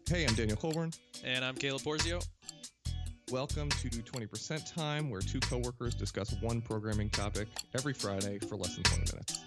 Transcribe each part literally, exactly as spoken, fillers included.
Hey, I'm Daniel Colburn. And I'm Caleb Porzio. Welcome to twenty percent Time, where two coworkers discuss one programming topic every Friday for less than twenty minutes.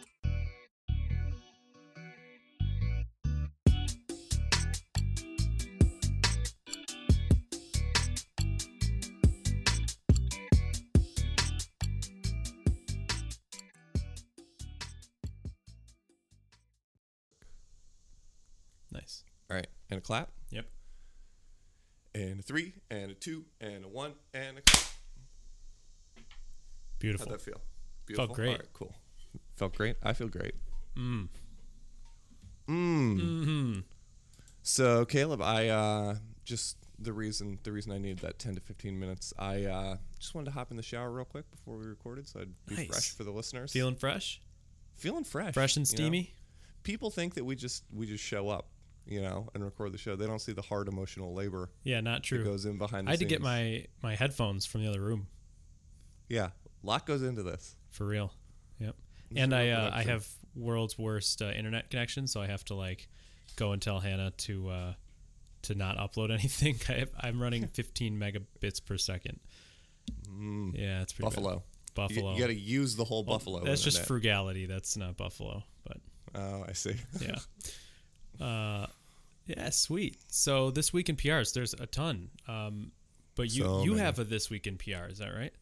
Nice. All right, and a clap. Yep. And a three, and a two, and a one, and a clap. Beautiful. How'd that feel? Beautiful? Felt great. All right, cool. Felt great? I feel great. Mm. Mm. Mm-hmm. So, Caleb, I uh, just the reason the reason I needed that ten to fifteen minutes, I uh, just wanted to hop in the shower real quick before we recorded, so I'd be Nice. fresh for the listeners. Feeling fresh? Feeling fresh. Fresh and you know? steamy? People think that we just we just show up, you know, and record the show. They don't see the hard emotional labor Yeah, not that true. goes in behind the I had to scenes. get my, my headphones from the other room. Yeah, a lot goes into this. For real. Yep. It's And a I real uh, I production. have world's worst uh, internet connection, so I have to like go and tell Hannah to uh, to not upload anything. I have, I'm running fifteen megabits per second. Mm. Yeah, it's pretty Buffalo. bad. Buffalo. You, you got to use the whole Well, Buffalo. That's just internet. frugality. That's not Buffalo, but Oh, I see. yeah. Uh, yeah, sweet. So this week in P Rs, there's a ton. Um, but you So you many. have a this week in P R, is that right?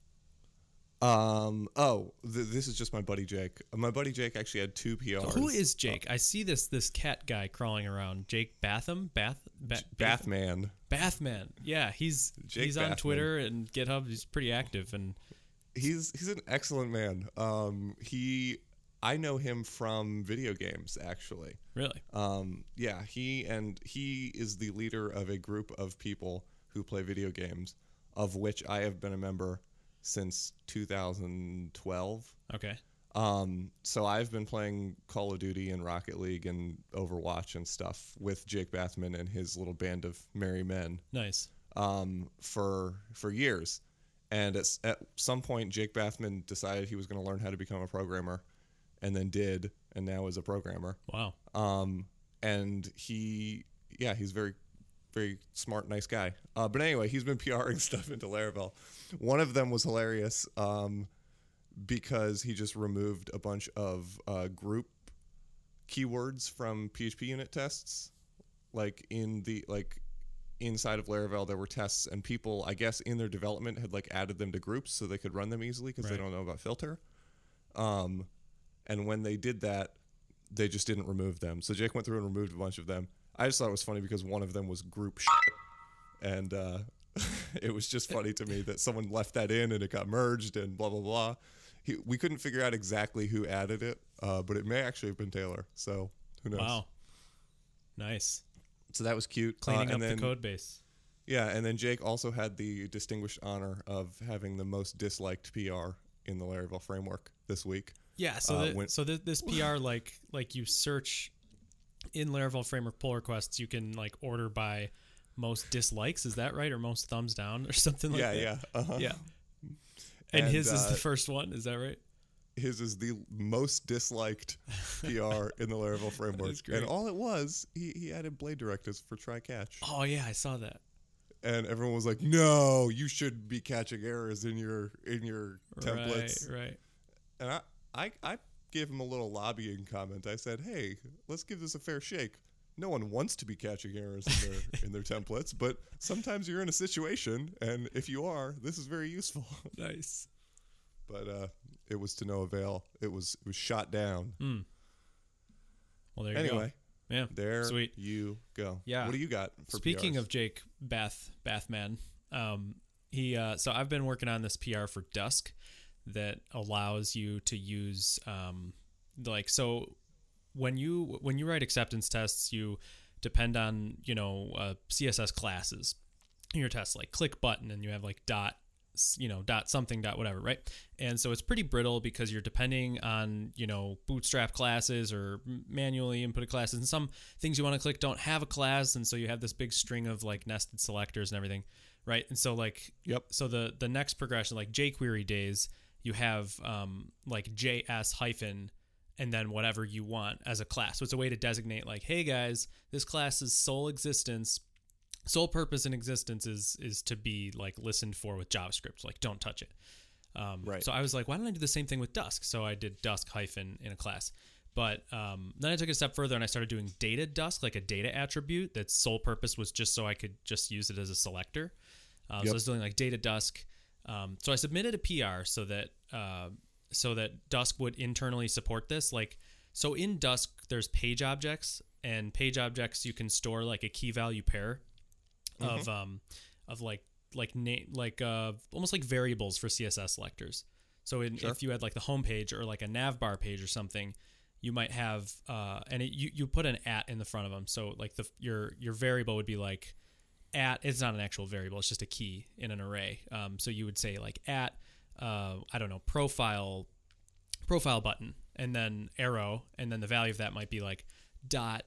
Um. Oh, th- this is just my buddy Jake. Uh, My buddy Jake actually had two P Rs. Who is Jake? I see this this cat guy crawling around. Jake Batham, Bath, ba- Bathman. Bathman. Yeah, he's Jake he's on Bathman. Twitter and GitHub. He's pretty active, and He's he's an excellent man. Um. He. I know him from video games, actually. really, Um. Yeah. He and he is the leader of a group of people who play video games, of which I have been a member since two thousand twelve. okay, Um, so I've been playing Call of Duty and Rocket League and Overwatch and stuff with Jake Bathman and his little band of merry men nice. um, for for years. And at, at some point, Jake Bathman decided he was going to learn how to become a programmer, and then did, and now is a programmer. Wow, Um, and he, yeah, he's very, very smart, nice guy. Uh, but anyway, he's been PRing stuff into Laravel. One of them was hilarious um, because he just removed a bunch of uh, group keywords from P H P unit tests. Like in the like inside of Laravel, there were tests, and people, I guess, in their development had like added them to groups so they could run them easily because they Right. don't know about filter. Um, and when they did that, they just didn't remove them. So Jake went through and removed a bunch of them. I just thought it was funny because one of them was group shit. And uh, it was just funny to me that someone left that in and it got merged and blah, blah, blah. He, we couldn't figure out exactly who added it, uh, but it may actually have been Taylor. So who knows? wow, nice. So that was cute. Cleaning uh, up and then, the code base. Yeah, and then Jake also had the distinguished honor of having the most disliked P R in the Laravel framework this week. Yeah, so Uh, the, when- so the, this P R like like you search in Laravel framework pull requests, you can like order by most dislikes. Is that right, or most thumbs down, or something like yeah, that? yeah, uh-huh. yeah. And, And, his is uh, the first one. Is that right? His is the most disliked P R in the Laravel framework. That's great. And all it was, he, he added blade directives for try catch. Oh yeah, I saw that. And everyone was like, no, you should be catching errors in your in your templates. Right, right. And I, I, I gave him a little lobbying comment. I said, hey, let's give this a fair shake. No one wants to be catching errors in their in their templates, but sometimes you're in a situation, and if you are, this is very useful. Nice. But uh, it was to no avail. It was it was shot down. Mm. Well, there you Anyway, go. Yeah. there Sweet. you go. Yeah. What do you got for Speaking P Rs? of Jake Bath Bathman, um, he uh, so I've been working on this P R for Dusk that allows you to use um, like so when you when you write acceptance tests, you depend on you know uh, C S S classes in your tests, like click button, and you have like dot you know dot something dot whatever, right? And so it's pretty brittle because you're depending on you know bootstrap classes or manually inputted classes, and some things you want to click don't have a class, and so you have this big string of like nested selectors and everything, right? And so like Yep. so the the next progression, like jQuery days, you have um like js hyphen and then whatever you want as a class. So it's a way to designate like, hey guys, this class's sole existence, sole purpose in existence is is to be like listened for with JavaScript. Like don't touch it. Um, Right. So I was like, why don't I do the same thing with Dusk? So I did Dusk hyphen in a class. But um, then I took it a step further and I started doing data Dusk, like a data attribute that's sole purpose was just so I could just use it as a selector. Uh, Yep. So I was doing like data Dusk. Um, so I submitted a P R so that uh, so that Dusk would internally support this. Like so in Dusk, there's page objects, and page objects you can store like a key value pair Mm-hmm. of um of like like name like uh almost like variables for C S S selectors. So in, Sure. if you had like the home page or like a nav bar page or something, you might have uh and it, you you put an at in the front of them. So like the your your variable would be like at. It's not an actual variable. It's just a key in an array. Um, so you would say like at uh I don't know profile profile button and then arrow, and then the value of that might be like dot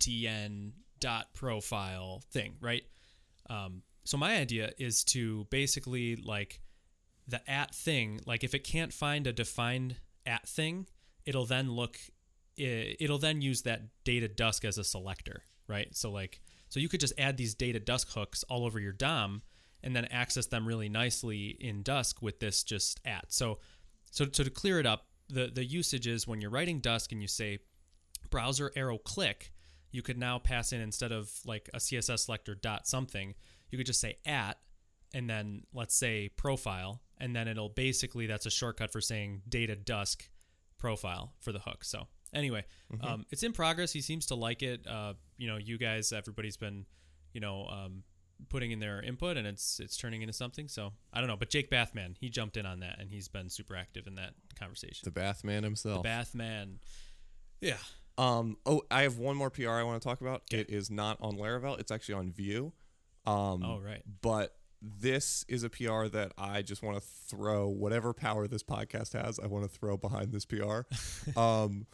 btn dot profile thing, right? Um, so my idea is to basically like the at thing, like if it can't find a defined at thing, it'll then look, it'll then use that data Dusk as a selector, right? So like, so you could just add these data Dusk hooks all over your D O M and then access them really nicely in Dusk with this just at. So, so, so to clear it up, the, the usage is when you're writing Dusk and you say browser arrow click, you could now pass in, instead of like a C S S selector dot something, you could just say at, and then let's say profile, and then it'll basically, that's a shortcut for saying data Dusk profile for the hook. So anyway, mm-hmm. um, it's in progress. He seems to like it. Uh, you know, you guys, everybody's been, you know, um, putting in their input, and it's it's turning into something. So I don't know, but Jake Bathman, he jumped in on that, and he's been super active in that conversation. The Bathman himself. The Bathman. Yeah. Um. Oh, I have one more P R I want to talk about. Okay. It is not on Laravel. It's actually on Vue. Um, oh, right. But this is a P R that I just want to throw whatever power this podcast has. I want to throw behind this P R. um,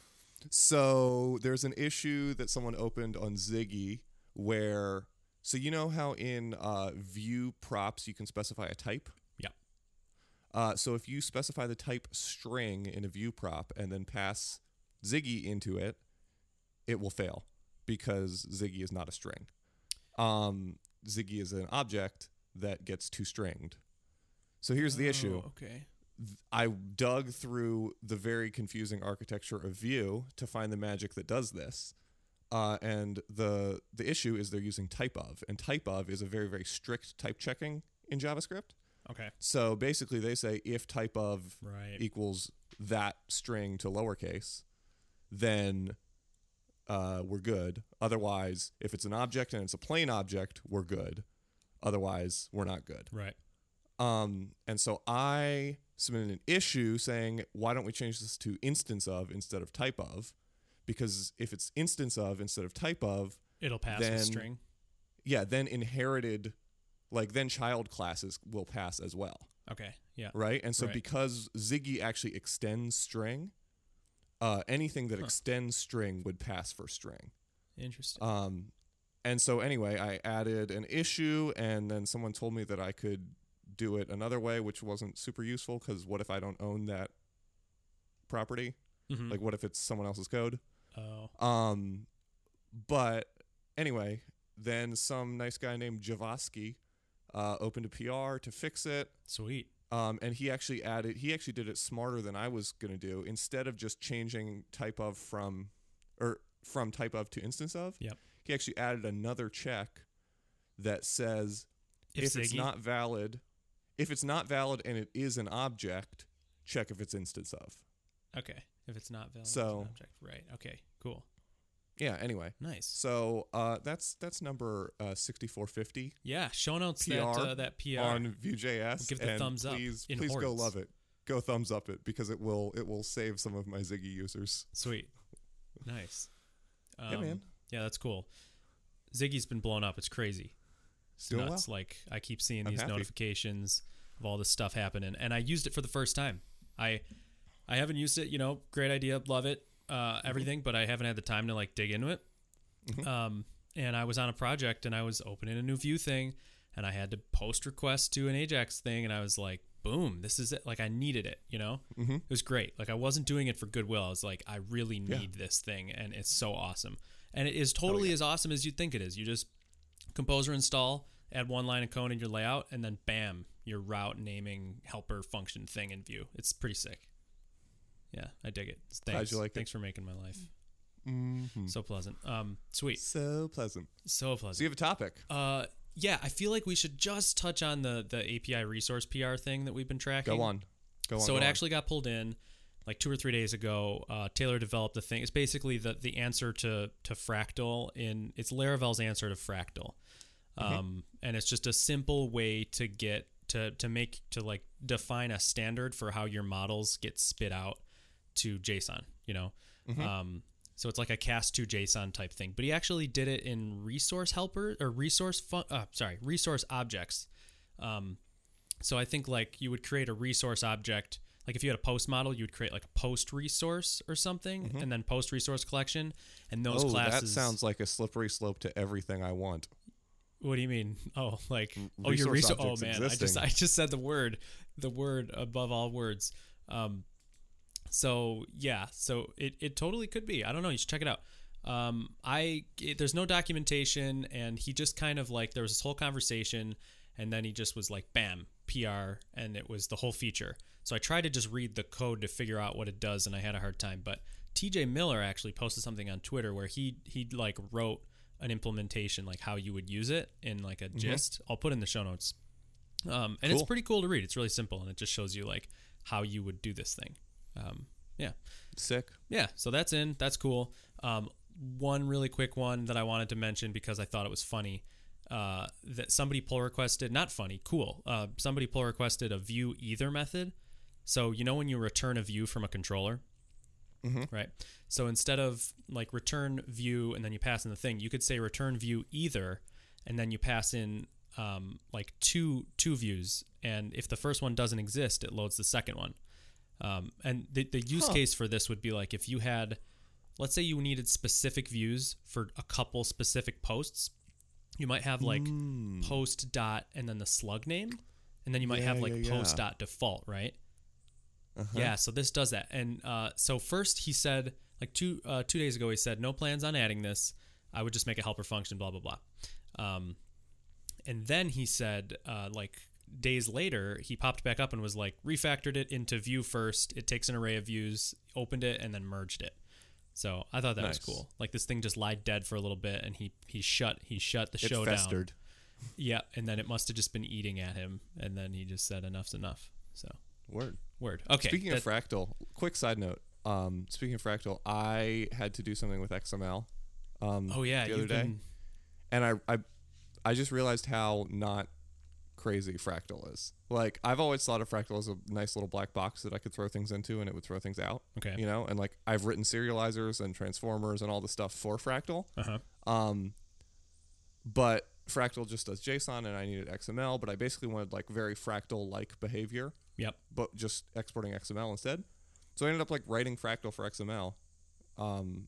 so there's an issue that someone opened on Ziggy where, so you know how in uh, Vue props you can specify a type? Yeah. Uh, so if you specify the type string in a Vue prop and then pass Ziggy into it, it will fail because Ziggy is not a string. Um, Ziggy is an object that gets two-stringed. So here's the oh, issue. Okay. I dug through the very confusing architecture of Vue to find the magic that does this. Uh, and the the issue is they're using type of, and type of is a very, very strict type checking in JavaScript. Okay. So basically they say if type of right. equals that string to lowercase, then uh, we're good. Otherwise, if it's an object and it's a plain object, we're good. Otherwise, we're not good. Right. Um, and so I submitted an issue saying, why don't we change this to instance of instead of type of? Because if it's instance of instead of type of, it'll pass then, a string. Yeah, then inherited, like then child classes will pass as well. Okay. Yeah. Right? And so right. because Ziggy actually extends string, uh, anything that huh. extends string would pass for string. Interesting. Um, and so anyway, I added an issue, and then someone told me that I could do it another way, which wasn't super useful because what if I don't own that property? Mm-hmm. Like what if it's someone else's code? Oh. Um, but anyway, then some nice guy named Javasky uh, opened a P R to fix it. Sweet. Um, and he actually added, he actually did it smarter than I was going to do. Instead of just changing type of from, or from type of to instance of, yep. he actually added another check that says if, if it's not valid, if it's not valid and it is an object, check if it's instance of. Okay. If it's not valid, so, it's an object. Right. Okay. Cool. Yeah. Anyway. Nice. So uh, that's that's number uh, sixty-four fifty. Yeah. Show notes P R that uh, that P R on Vue.js. We'll give the and thumbs up. Please, in please hordes. go love it. Go thumbs up it because it will it will save some of my Ziggy users. Sweet. Nice. Um, yeah, man. Yeah, that's cool. Ziggy's been blown up. It's crazy. It's Doing nuts. well. Like I keep seeing I'm these happy. notifications of all this stuff happening, and I used it for the first time. I I haven't used it. You know, great idea, love it, uh, everything, mm-hmm. but I haven't had the time to like dig into it. Mm-hmm. Um, and I was on a project, and I was opening a new Vue thing, and I had to post request to an Ajax thing, and I was like, boom, this is it. Like, I needed it, you know? Mm-hmm. It was great. Like, I wasn't doing it for goodwill. I was like, I really need Yeah. this thing, and it's so awesome. And it is totally yeah. as awesome as you think it is. You just composer install, add one line of code in your layout, and then bam, your route naming helper function thing in Vue. It's pretty sick. Yeah, I dig it. Thanks. Glad you like Thanks for making my life Mm-hmm. so pleasant. Um, sweet. So pleasant. So So pleasant. you have a topic. Uh, yeah, I feel like we should just touch on the the A P I resource P R thing that we've been tracking. Go on. Go on. So go it on. actually got pulled in like two or three days ago. Uh, Taylor developed the thing. It's basically the the answer to to Fractal in it's Laravel's answer to Fractal, um, Mm-hmm. and it's just a simple way to get to to make to like define a standard for how your models get spit out to JSON. You know, Mm-hmm. um, so it's like a cast to JSON type thing. But he actually did it in resource helper or resource fun- uh, sorry resource objects. Um, So I think like you would create a resource object, like if you had a post model, you would create like a post resource or something, and then post resource collection, and those oh, classes. that sounds like a slippery slope to everything I want. What do you mean? Oh, like oh, resource your resource. Oh objects man, I just existing. I just said the word, the word above all words. Um, so yeah, so it it totally could be. I don't know. You should check it out. Um, I it, there's no documentation, and he just kind of like there was this whole conversation, and then he just was like, bam, P R, and it was the whole feature. So I tried to just read the code to figure out what it does, and I had a hard time. But T J Miller actually posted something on Twitter where he he like wrote an implementation, like how you would use it in like a gist. I'll put in the show notes. Um, and it's Cool. pretty cool to read. It's really simple, and it just shows you like how you would do this thing. Um, yeah. Sick. Yeah, so that's in. That's cool. Um, one really quick one that I wanted to mention because I thought it was funny. Uh, that somebody pull requested, not funny, cool. Uh, somebody pull requested a view either method. So you know when you return a view from a controller, Mm-hmm. right? So instead of like return view and then you pass in the thing, you could say return view either, and then you pass in um, like two two views, and if the first one doesn't exist, it loads the second one. Um, and the the use Huh. case for this would be like if you had, let's say you needed specific views for a couple specific posts, you might have like Mm. post dot and then the slug name, and then you might Yeah, have like yeah, post yeah. dot default, right? Uh-huh. Yeah, so this does that. And uh, so first he said, like two uh, two days ago, he said, no plans on adding this. I would just make a helper function, blah, blah, blah. Um, and then he said, uh, like days later, he popped back up and was like, refactored it into view first. It takes an array of views, opened it, and then merged it. So I thought that Nice. was cool. Like this thing just lied dead for a little bit, and he he shut he shut the It show festered. down. Yeah, and then it must have just been eating at him, and then he just said enough's enough. So Word. word. Okay. Speaking of that- Fractal, quick side note. Um, speaking of Fractal, I had to do something with X M L. Um, oh yeah, the other you've day, been and I, I, I just realized how not crazy Fractal is. Like I've always thought of Fractal as a nice little black box that I could throw things into and it would throw things out. okay. You know, and like I've written serializers and transformers and all the stuff for Fractal. Uh huh. Um, but Fractal just does JSON and I needed X M L, but I basically wanted like very Fractal-like behavior, Yep. but just exporting X M L instead. So I ended up like writing Fractal for X M L um,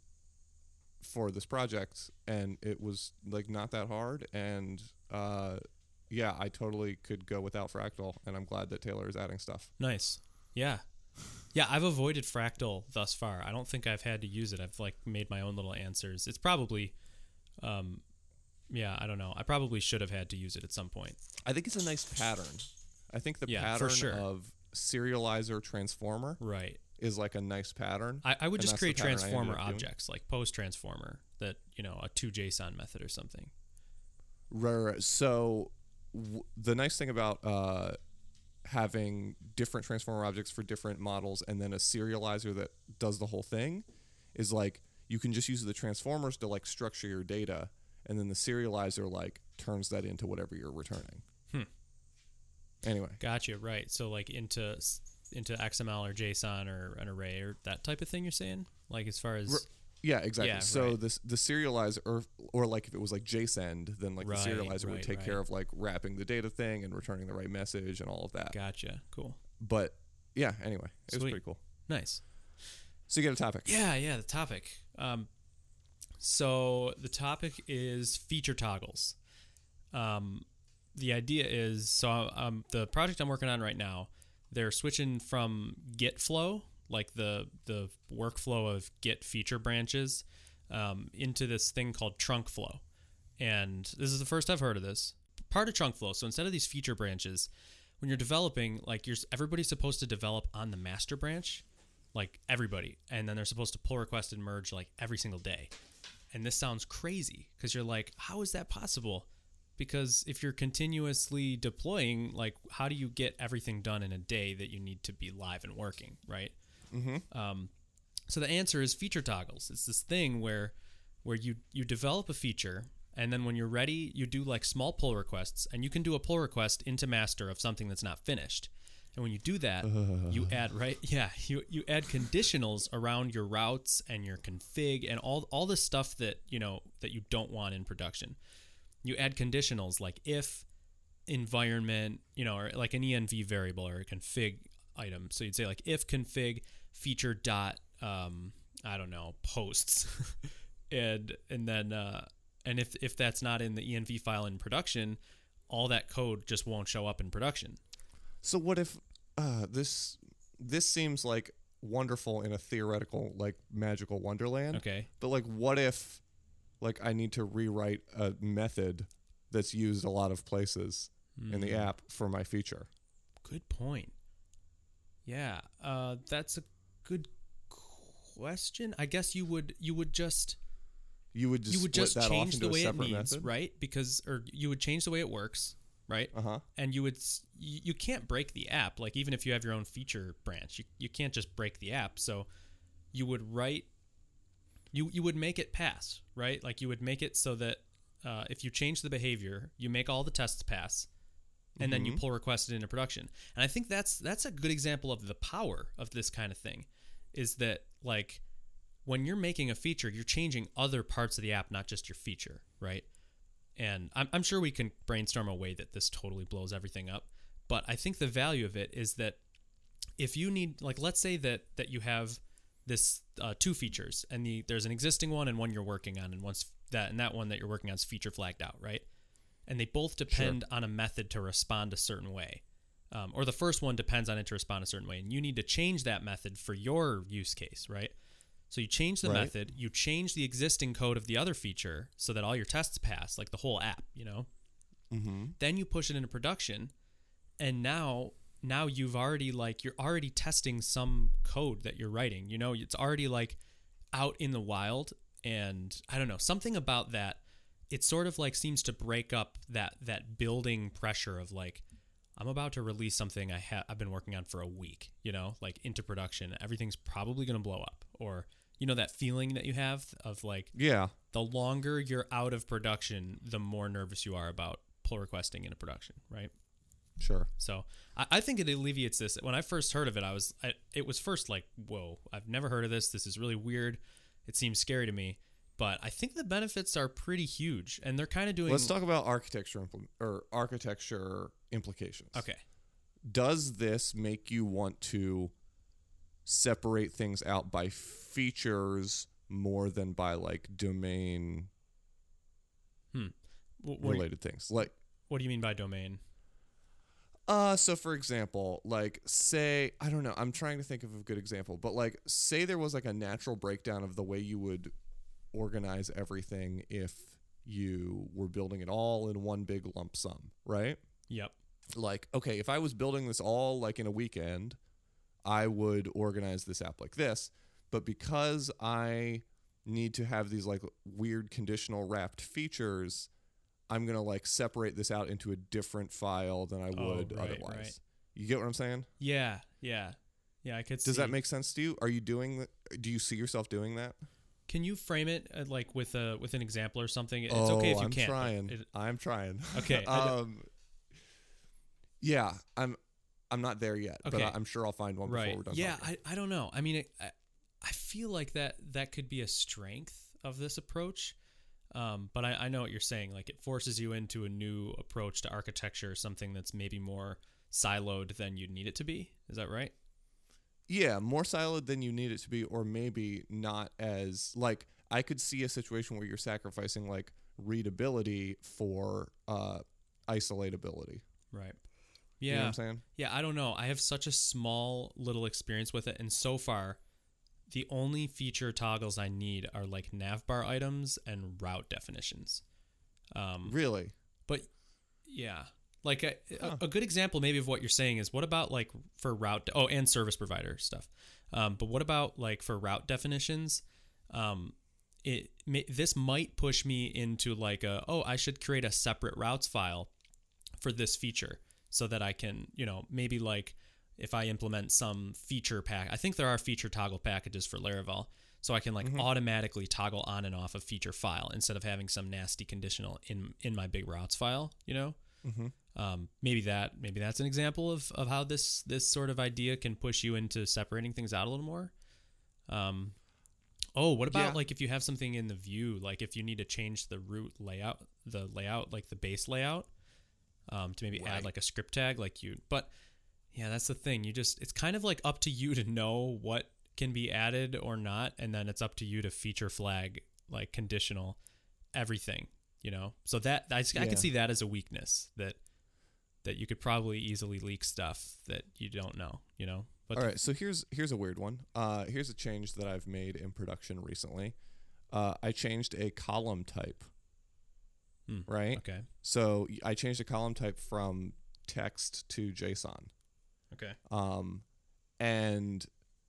for this project, and it was like not that hard. And uh, yeah, I totally could go without Fractal, and I'm glad that Taylor is adding stuff. Nice. Yeah. Yeah, I've avoided Fractal thus far. I don't think I've had to use it. I've like made my own little answers. It's probably um yeah, I don't know. I probably should have had to use it at some point. I think it's a nice pattern. I think the Yeah, for pattern sure. of serializer transformer Right. is like a nice pattern. I, I would And just that's the create pattern I ended transformer up doing. objects, like post transformer that, you know, a two JSON method or something. Right, right, right. So w- the nice thing about uh, having different transformer objects for different models and then a serializer that does the whole thing is like you can just use the transformers to like structure your data, and then the serializer like turns that into whatever you're returning. Hmm. Anyway, Gotcha. Right. So like into into X M L or JSON or an array or that type of thing you're saying? Like as far as R- yeah, exactly. Yeah, so right. this the serializer, or or like if it was like JSON, then like Right, the serializer would right, take right. care of like wrapping the data thing and returning the right message and all of that. gotcha. Cool. But yeah, anyway, it was Sweet. pretty cool. Nice. So you get a topic. Yeah, yeah, the topic. Um, so the topic is feature toggles. Um, the idea is so um, the project I'm working on right now, they're switching from Git flow, like the the workflow of Git feature branches, um, into this thing called trunk flow. And this is the first I've heard of this. Part of trunk flow. So instead of these feature branches, when you're developing, like you're everybody's supposed to develop on the master branch, like everybody, and then they're supposed to pull request and merge like every single day. And this sounds crazy because you're like, how is that possible? Because if you're continuously deploying, like, how do you get everything done in a day that you need to be live and working, right? Mm-hmm. Um, so the answer is feature toggles. It's this thing where where you you develop a feature, and then when you're ready, you do like small pull requests, and you can do a pull request into master of something that's not finished. And when you do that, uh. you add right, yeah, you you add conditionals around your routes and your config and all all the stuff that you know that you don't want in production. You add conditionals like if environment, you know, or like an env variable or a config item. So you'd say like if config feature dot um, I don't know posts, and and then uh, and if if that's not in the env file in production, all that code just won't show up in production. So what if uh, this this seems like wonderful in a theoretical like magical wonderland? Okay, but like what if like I need to rewrite a method that's used a lot of places mm. in the app for my feature? Good point. Yeah, uh, that's a good question. I guess you would you would just you would just, you would just that change the way it needs, method? Right? Because or you would change the way it works, right? Uh huh. And you would you, you can't break the app. Like even if you have your own feature branch, you you can't just break the app. So you would write. You you would make it pass, right? Like you would make it so that uh, if you change the behavior, you make all the tests pass, and mm-hmm. then you pull request it into production. And I think that's that's a good example of the power of this kind of thing, is that like when you're making a feature, you're changing other parts of the app, not just your feature, right? And I'm I'm sure we can brainstorm a way that this totally blows everything up, but I think the value of it is that if you need, like, let's say that that you have this uh, two features, and the there's an existing one and one you're working on, and once that and that one that you're working on is feature flagged out, right? And they both depend sure. on a method to respond a certain way, um, or the first one depends on it to respond a certain way, and you need to change that method for your use case, right? So you change the right. method, you change the existing code of the other feature so that all your tests pass, like the whole app, you know. Mm-hmm. Then you push it into production, and now. Now you've already like you're already testing some code that you're writing, you know, it's already like out in the wild. And I don't know, something about that, it sort of like seems to break up that that building pressure of like, I'm about to release something I have I've been working on for a week, you know, like into production, everything's probably going to blow up. Or you know that feeling that you have of like, yeah, the longer you're out of production, the more nervous you are about pull requesting into production, right? Sure. So I, I think it alleviates this. When I first heard of it, I was, I, it was first like, whoa, I've never heard of this. This is really weird. It seems scary to me, but I think the benefits are pretty huge, and they're kind of doing. Let's talk about architecture impl- or architecture implications. Okay. Does this make you want to separate things out by features more than by like domain hmm. what, related you, things? Like, what do you mean by domain? Uh, so for example, like say, I don't know, I'm trying to think of a good example, but like say there was like a natural breakdown of the way you would organize everything if you were building it all in one big lump sum, right? Yep. Like, okay, if I was building this all like in a weekend, I would organize this app like this, but because I need to have these like weird conditional wrapped features, I'm going to like separate this out into a different file than I would oh, right, otherwise. Right. You get what I'm saying? Yeah, yeah. Yeah, I could Does see. that make sense to you? Are you doing that? Do you see yourself doing that? Can you frame it uh, like with a with an example or something? It's oh, okay if you I'm can't. Trying. It, I'm trying. Okay. um, yeah, I'm I'm not there yet, okay. but I, I'm sure I'll find one right. before we're done Yeah, talking. I, I don't know. I mean, it, I, I feel like that that could be a strength of this approach. Um, but I, I know what you're saying. Like it forces you into a new approach to architecture, something that's maybe more siloed than you'd need it to be. Is that right? Yeah, more siloed than you need it to be, or maybe not as like I could see a situation where you're sacrificing like readability for uh, isolatability. Right. Yeah. You know what I'm saying? Yeah, I don't know. I have such a small little experience with it, and so far, the only feature toggles I need are like navbar items and route definitions. Um, really? But yeah, like a, huh. a, a good example maybe of what you're saying is what about like for route? Oh, and service provider stuff. Um, but what about like for route definitions? Um, it may, this might push me into like a oh I should create a separate routes file for this feature so that I can you know maybe like if I implement some feature pack. I think there are feature toggle packages for Laravel. So I can like mm-hmm. automatically toggle on and off a feature file instead of having some nasty conditional in, in my big routes file, you know? Mm-hmm. Um, maybe that maybe that's an example of, of how this this sort of idea can push you into separating things out a little more. Um, oh, what about yeah. like if you have something in the view, like if you need to change the root layout, the layout, like the base layout, um, to maybe right. add like a script tag, like you. But yeah, that's the thing. You just it's kind of like up to you to know what can be added or not, and then it's up to you to feature flag like conditional everything, you know. So that I, yeah. I can see that as a weakness that that you could probably easily leak stuff that you don't know, you know. But all right, so here's here's a weird one. Uh, here's a change that I've made in production recently. Uh, I changed a column type. Hmm, right. Okay. So I changed a column type from text to JSON. Okay. Um, and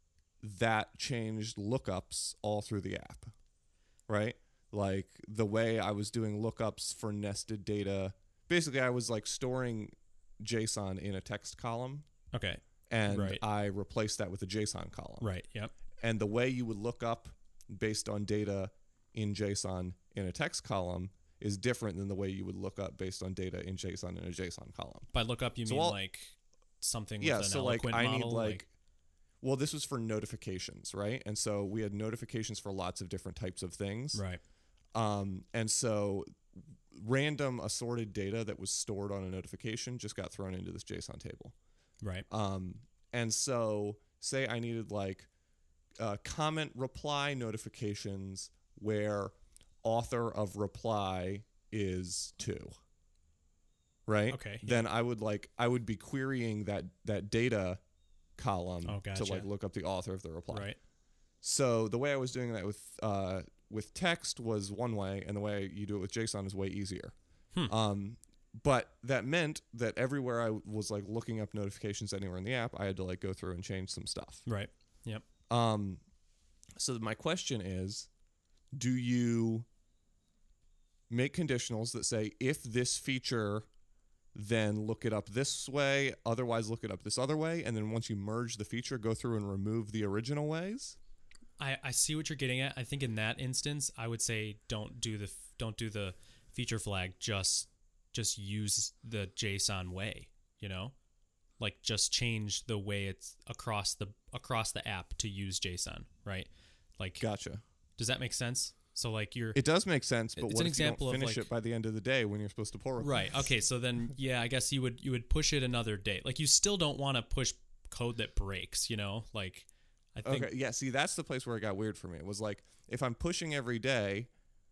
that changed lookups all through the app, right? Like the way I was doing lookups for nested data. Basically, I was like storing JSON in a text column. Okay. And right. I replaced that with a JSON column. Right. Yep. And the way you would look up based on data in JSON in a text column is different than the way you would look up based on data in JSON in a JSON column. By lookup, you so mean all, like something yeah, with an so like eloquent I model? need like, like well, this was for notifications, right? And so we had notifications for lots of different types of things. Right. Um, and so random assorted data that was stored on a notification just got thrown into this JSON table. Right. Um, and so say I needed like uh, comment reply notifications where author of reply is two. Right? Okay. Then yeah. I would like I would be querying that that data column oh, gotcha. to like look up the author of the reply. Right. So the way I was doing that with uh, with text was one way, and the way you do it with JSON is way easier. Hmm. Um, but that meant that everywhere I was like looking up notifications anywhere in the app, I had to like go through and change some stuff. Right. Yep. Um, so my question is, do you make conditionals that say if this feature, then look it up this way, otherwise look it up this other way, and then once you merge the feature, go through and remove the original ways? I, I see what you're getting at. I think in that instance, I would say don't do the don't do the feature flag. Just just use the JSON way. You know, like just change the way it's across the across the app to use JSON. Right? Like, gotcha. Does that make sense? So like you're it does make sense, but it's what an if example you don't finish of like, it by the end of the day when you're supposed to pull requests? Right. Okay. So then, yeah, I guess you would you would push it another day. Like you still don't want to push code that breaks. You know, like I think. Okay. Yeah. See, that's the place where it got weird for me. It was like if I'm pushing every day,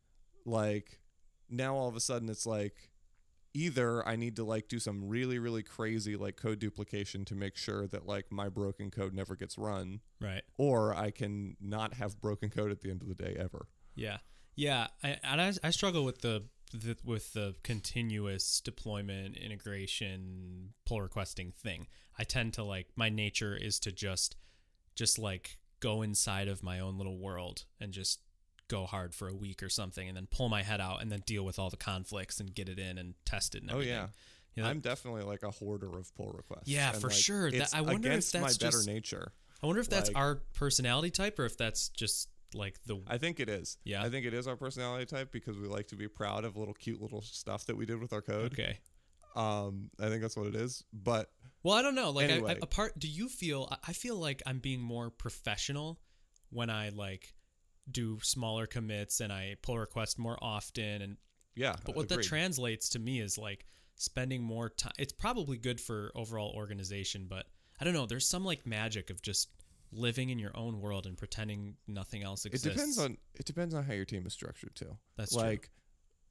like now all of a sudden it's like either I need to like do some really really crazy like code duplication to make sure that like my broken code never gets run. Right. Or I can not have broken code at the end of the day ever. Yeah. Yeah, I, and I, I struggle with the, the with the continuous deployment, integration, pull requesting thing. I tend to like my nature is to just just like go inside of my own little world and just go hard for a week or something, and then pull my head out and then deal with all the conflicts and get it in and test it. And everything. Oh yeah, you know? I'm definitely like a hoarder of pull requests. Yeah, and for like, sure. That, I wonder against if that's my better just, nature. I wonder if that's like, our personality type or if that's just. Like the I think it is. Yeah. I think it is our personality type because we like to be proud of little cute little stuff that we did with our code. Okay. Um, I think that's what it is. But well, I don't know. Like, anyway. I, I, apart, do you feel? I feel like I'm being more professional when I like do smaller commits and I pull requests more often. And yeah, but what agreed. that translates to me is like spending more time. It's probably good for overall organization, but I don't know. There's some like magic of just living in your own world and pretending nothing else exists. It depends on it depends on how your team is structured too. That's like true.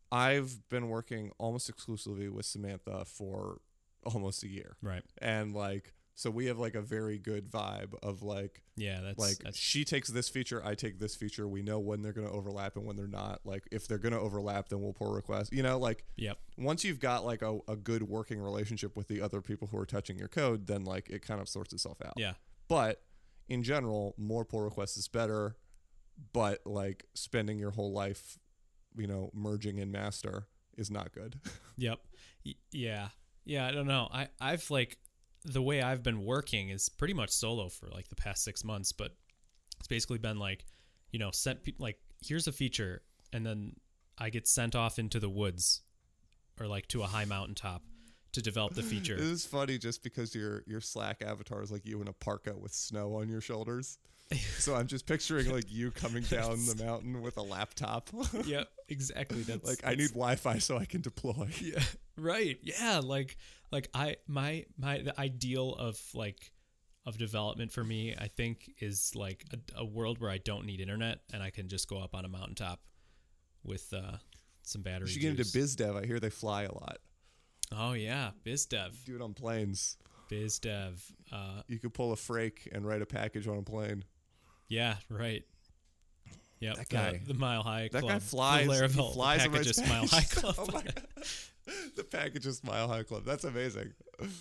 I've been working almost exclusively with Samantha for almost a year. Right. And like, so we have like a very good vibe of like, Yeah, that's like that's, she takes this feature, I take this feature. We know when they're going to overlap and when they're not. Like if they're going to overlap, then we'll pull requests. You know, like yep. once you've got like a, a good working relationship with the other people who are touching your code, then like it kind of sorts itself out. Yeah. But in general, more pull requests is better. But like spending your whole life, you know, merging in master is not good. Yep. Y- yeah. Yeah. I don't know. I, I've like, the way I've been working is pretty much solo for like the past six months, but it's basically been like, you know, sent pe- like, here's a feature. And then I get sent off into the woods or like to a high mountaintop to develop the feature. This is funny just because your, your Slack avatar is like you in a parka with snow on your shoulders. So I'm just picturing like you coming down the mountain with a laptop. Yep, exactly. That's like that's, I need Wi-Fi so I can deploy. Yeah, right. Yeah, like like I my my the ideal of like of development for me, I think, is like a, a world where I don't need internet and I can just go up on a mountaintop with uh, some battery. You should get into juice. biz dev. I hear they fly a lot. Oh yeah, biz dev. Do it on planes. Biz dev. Uh, You could pull a frake and write a package on a plane. yeah, right. Yep, That guy- the, the Mile High That Club. guy flies. The He Laravel, flies the and writes Packages Mile High packages. Club. Oh my God. The Packages Mile High Club. That's amazing.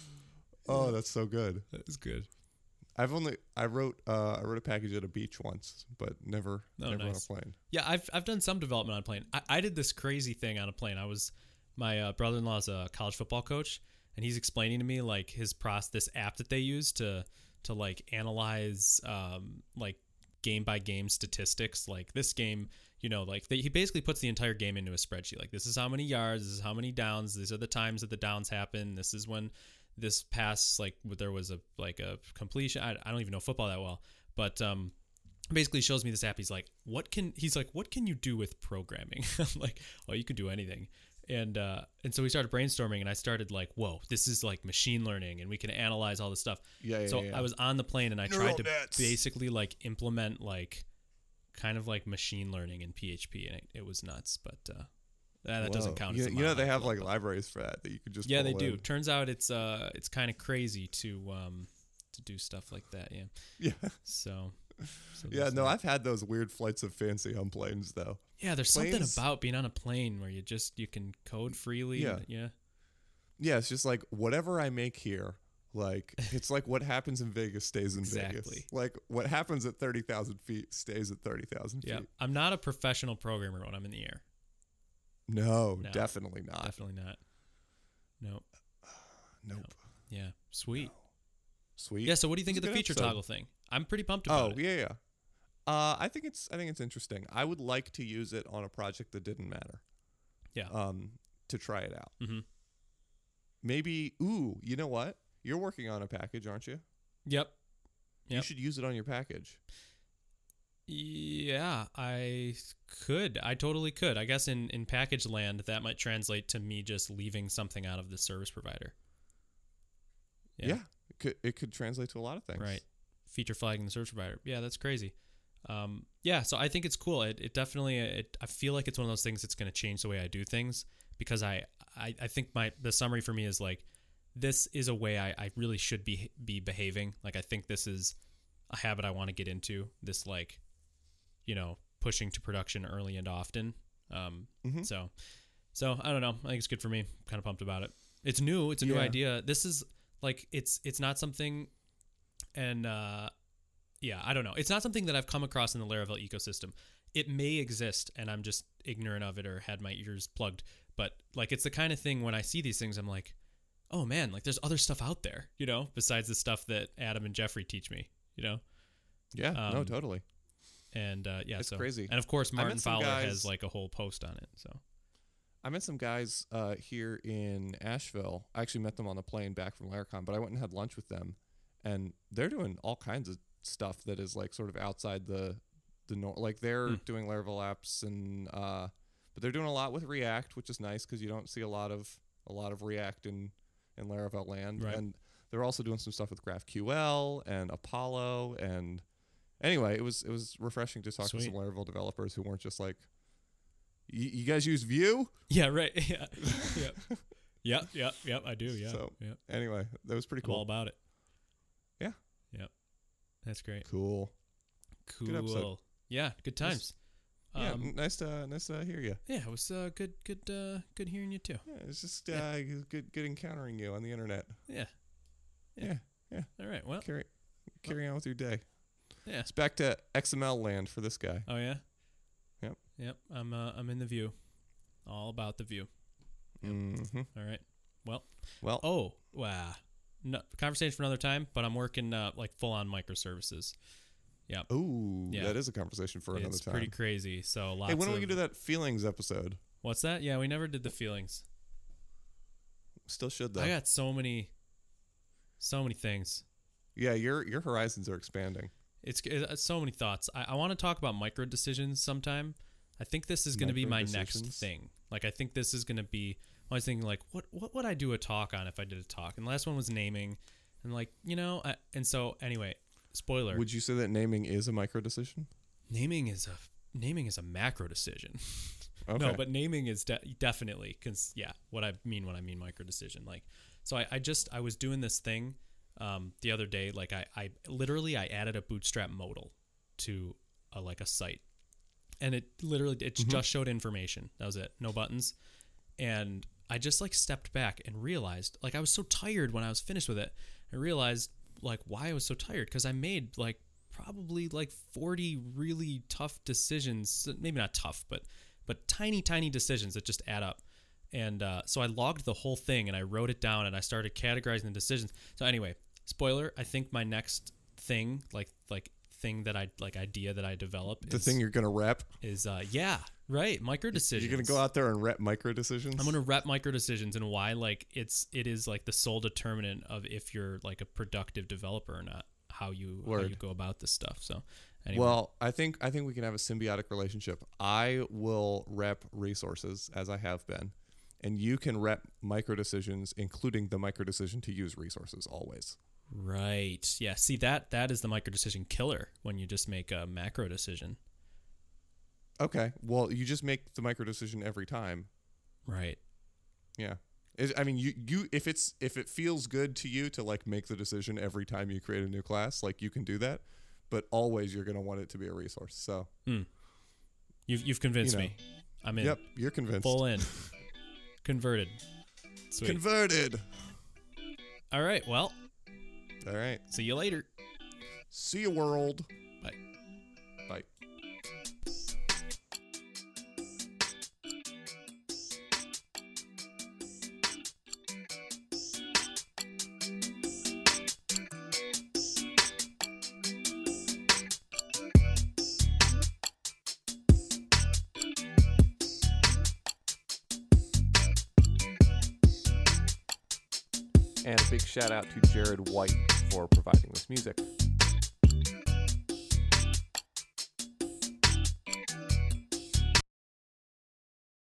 Oh, that's so good. That was good. I've only I wrote uh, I wrote a package at a beach once, but never Oh, never nice. on a plane. Yeah, I've I've done some development on a plane. I, I did this crazy thing on a plane. I was my uh, brother-in-law's a college football coach, and he's explaining to me like his process, this app that they use to to like analyze um, like game by game statistics. Like this game, you know, like they, he basically puts the entire game into a spreadsheet. Like this is how many yards, this is how many downs, these are the times that the downs happen. This is when this pass, like there was a like a completion. I, I don't even know football that well, but um, basically shows me this app. He's like, what can he's like, what can you do with programming? I'm like, oh, you can do anything. And uh, and so we started brainstorming, and I started like, whoa, this is like machine learning, and we can analyze all this stuff. Yeah, yeah. So yeah. I was on the plane, and I Neural tried to nets. basically like implement like kind of like machine learning in P H P, and it, it was nuts. But uh, that, that doesn't Whoa. count. You, as a you know Mile they High have Club, like but- libraries for that that you could just yeah, they pull do. in. Turns out it's uh it's kind of crazy to um to do stuff like that. Yeah. Yeah. So. so Yeah, there's no, that. I've had those weird flights of fancy on planes though. Yeah, there's Planes- something about being on a plane where you just you can code freely. Yeah. and- yeah. Yeah, it's just like whatever I make here, like it's like what happens in Vegas stays in Exactly. Vegas. Like what happens at thirty thousand feet stays at thirty thousand Yeah. feet. I'm not a professional programmer when I'm in the air. No, No. definitely not. Definitely not. Nope. Nope. Yeah. Sweet. Sweet. Yeah. So what do you think It of was the a good feature episode. toggle thing? I'm pretty pumped about Oh, it. yeah, yeah. Uh, I think it's I think it's interesting. I would like to use it on a project that didn't matter. Yeah. Um, to try it out. Mm-hmm. Maybe. Ooh, you know what? You're working on a package, aren't you? Yep. You Yep. should use it on your package. Yeah, I could. I totally could. I guess in, in package land, that might translate to me just leaving something out of the service provider. Yeah. It could it could translate to a lot of things. Right. Feature flagging the service provider. Yeah, that's crazy. Um, yeah, so I think it's cool. It, it definitely, it, I feel like it's one of those things that's going to change the way I do things because I, I, I think my, the summary for me is like, this is a way I, I really should be, be behaving. Like, I think this is a habit I want to get into, this like, you know, pushing to production early and often. Um, Mhm. so, so I don't know. I think it's good for me. I'm kind of pumped about it. It's new. It's a new Yeah. idea. This is like, it's, it's not something, and, uh, yeah, I don't know. It's not something that I've come across in the Laravel ecosystem. It may exist, and I'm just ignorant of it or had my ears plugged. But like, it's the kind of thing when I see these things, I'm like, oh man, like there's other stuff out there, you know, besides the stuff that Adam and Jeffrey teach me, you know. Yeah. no, Um, totally. And uh, yeah, It's so crazy. And of course, I met Martin some Fowler guys- has like a whole post on it. So I met some guys uh, here in Asheville. I actually met them on the plane back from Laracon, but I went and had lunch with them, and they're doing all kinds of stuff that is like sort of outside the the nor- like they're Hmm. doing Laravel apps and uh, but they're doing a lot with React, which is nice because you don't see a lot of a lot of React in in Laravel land, Right. and they're also doing some stuff with GraphQL and Apollo. And anyway, it was it was refreshing to talk Sweet. to some Laravel developers who weren't just like You, you guys use Vue? Yeah, right. Yeah. Yep. Yep. Yep. Yep. I do. Yeah. So yep. anyway, that was pretty I'm all cool. about it. Yeah. Yep. That's great. Cool. Cool. Good episode. Yeah. Good times. Yeah, Um, nice to nice to hear you. yeah. It was uh, good. Good. Uh, good hearing you too. Yeah, it's just uh, Yeah. good good encountering you on the internet. Yeah. Yeah, yeah. All right. Well. Carry carry on with your day. Yeah. It's back to X M L land for this guy. Oh yeah. Yep. Yep. I'm. Uh, I'm in the view. All about the view. Mm-hmm. All right. Well. Well, Oh. Wow. No conversation for another time. But I'm working uh, like full on microservices. Yep. ooh, Yeah. that is a conversation for another It's time. pretty crazy. So lots. Hey, when are we of, gonna do that feelings episode? What's that? Yeah, we never did the feelings. Still should though. I got so many, so many things. Yeah, your your horizons are expanding. It's, it's so many thoughts. I, I want to talk about micro decisions sometime. I think this is going to be my next Micro-decisions? thing. Like I think this is going to be. I was thinking like, what what would I do a talk on if I did a talk? And the last one was naming, and like you know, I, and so anyway, spoiler. Would you say that naming is a micro decision? naming is a naming is a macro decision. Okay. No, but naming is de- definitely because yeah, what I mean when I mean micro decision. Like, so I, I just I was doing this thing um, the other day. Like I, I literally I added a Bootstrap modal to a, like a site, and it literally it Mhm. just showed information. That was it, no buttons, and I just like stepped back and realized like I was so tired when I was finished with it. I realized like why I was so tired because I made like probably like forty really tough decisions. Maybe not tough, but but tiny, tiny decisions that just add up. And uh, so I logged the whole thing and I wrote it down and I started categorizing the decisions. So anyway, spoiler, I think my next thing, like like thing that I like idea that I develop The is, thing you're gonna rep. is uh yeah, right, micro decisions. You're gonna go out there and rep micro decisions. I'm gonna rep micro decisions and why like it's it is like the sole determinant of if you're like a productive developer or not. How you how Word. you go about this stuff. So anyway. Well, I think I think we can have a symbiotic relationship. I will rep resources as I have been, and you can rep micro decisions, including the micro decision to use resources always. Right. Yeah. See that that is the micro decision killer when you just make a macro decision. Okay. Well, you just make the micro decision every time. Right. Yeah. Is- I mean, you, you if it's if it feels good to you to like make the decision every time you create a new class, like you can do that, but always you're gonna want it to be a resource. So Hmm. You've you've convinced You know. me. I'm in. yep, you're convinced. Full in. Converted. Sweet. Converted. All right. Well, All right. see you later. See you, world. Bye. Bye. And a big shout out to Jared White for providing this music.